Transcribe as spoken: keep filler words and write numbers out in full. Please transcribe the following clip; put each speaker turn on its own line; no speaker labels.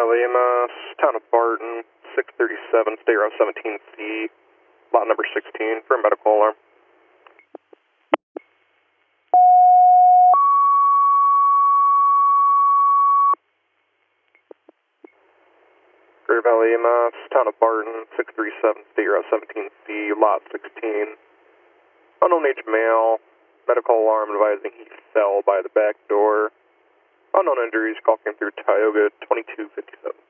Valley E M S, town of Barton, six thirty-seven, State Route seventeen C, lot number sixteen for a medical alarm. Great Valley E M S, town of Barton, six thirty-seven, State Route seventeen C, lot sixteen. Unknown age male, medical alarm advising he fell by the back door. Unknown injuries, call came through Tioga twenty-two fifty-seven.